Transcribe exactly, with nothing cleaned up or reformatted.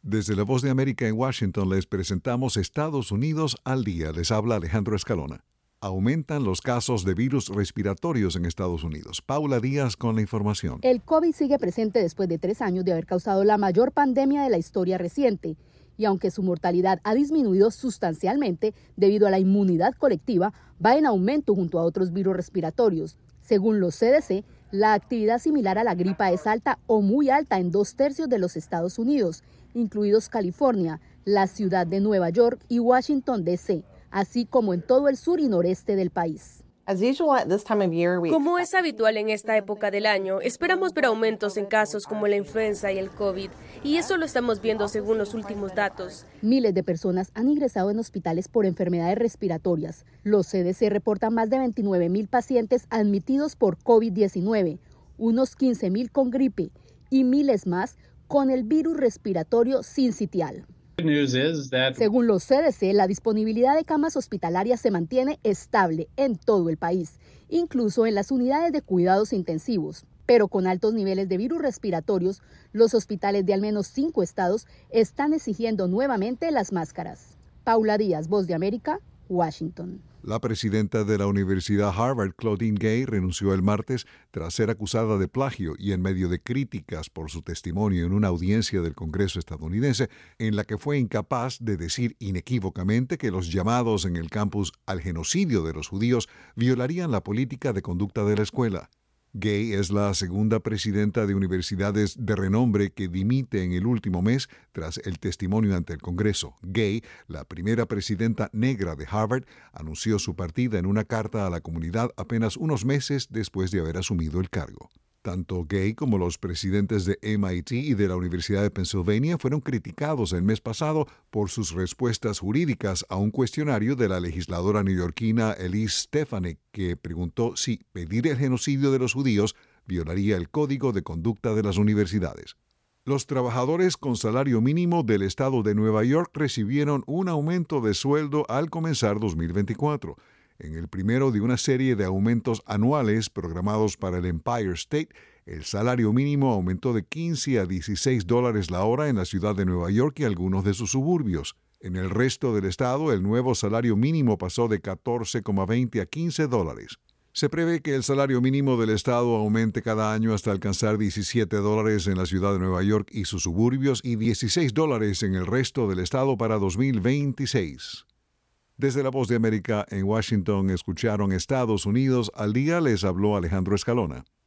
Desde la Voz de América en Washington les presentamos Estados Unidos al día. Les habla Alejandro Escalona. Aumentan los casos de virus respiratorios en Estados Unidos. Paula Díaz con la información. El COVID sigue presente después de tres años de haber causado la mayor pandemia de la historia reciente. Y aunque su mortalidad ha disminuido sustancialmente debido a la inmunidad colectiva, va en aumento junto a otros virus respiratorios. Según los C D C, la actividad similar a la gripa es alta o muy alta en dos tercios de los Estados Unidos, incluidos California, la ciudad de Nueva York y Washington, D C, así como en todo el sur y noreste del país. Como es habitual en esta época del año, esperamos ver aumentos en casos como la influenza y el COVID, y eso lo estamos viendo según los últimos datos. Miles de personas han ingresado en hospitales por enfermedades respiratorias. Los C D C reportan más de veintinueve mil pacientes admitidos por COVID diecinueve, unos quince mil con gripe y miles más con el virus respiratorio sincitial. Según los C D C, la disponibilidad de camas hospitalarias se mantiene estable en todo el país, incluso en las unidades de cuidados intensivos. Pero con altos niveles de virus respiratorios, los hospitales de al menos cinco estados están exigiendo nuevamente las máscaras. Paula Díaz, Voz de América, Washington. La presidenta de la Universidad Harvard, Claudine Gay, renunció el martes tras ser acusada de plagio y en medio de críticas por su testimonio en una audiencia del Congreso estadounidense en la que fue incapaz de decir inequívocamente que los llamados en el campus al genocidio de los judíos violarían la política de conducta de la escuela. Gay es la segunda presidenta de universidades de renombre que dimite en el último mes tras el testimonio ante el Congreso. Gay, la primera presidenta negra de Harvard, anunció su partida en una carta a la comunidad apenas unos meses después de haber asumido el cargo. Tanto Gay como los presidentes de M I T y de la Universidad de Pennsylvania fueron criticados el mes pasado por sus respuestas jurídicas a un cuestionario de la legisladora neoyorquina Elise Stefanik, que preguntó si pedir el genocidio de los judíos violaría el código de conducta de las universidades. Los trabajadores con salario mínimo del estado de Nueva York recibieron un aumento de sueldo al comenzar dos mil veinticuatro. En el primero de una serie de aumentos anuales programados para el Empire State, el salario mínimo aumentó de quince a dieciséis dólares la hora en la ciudad de Nueva York y algunos de sus suburbios. En el resto del estado, el nuevo salario mínimo pasó de catorce coma veinte a quince dólares. Se prevé que el salario mínimo del estado aumente cada año hasta alcanzar diecisiete dólares en la ciudad de Nueva York y sus suburbios y dieciséis dólares en el resto del estado para dos mil veintiséis. Desde la Voz de América en Washington escucharon Estados Unidos al día, les habló Alejandro Escalona.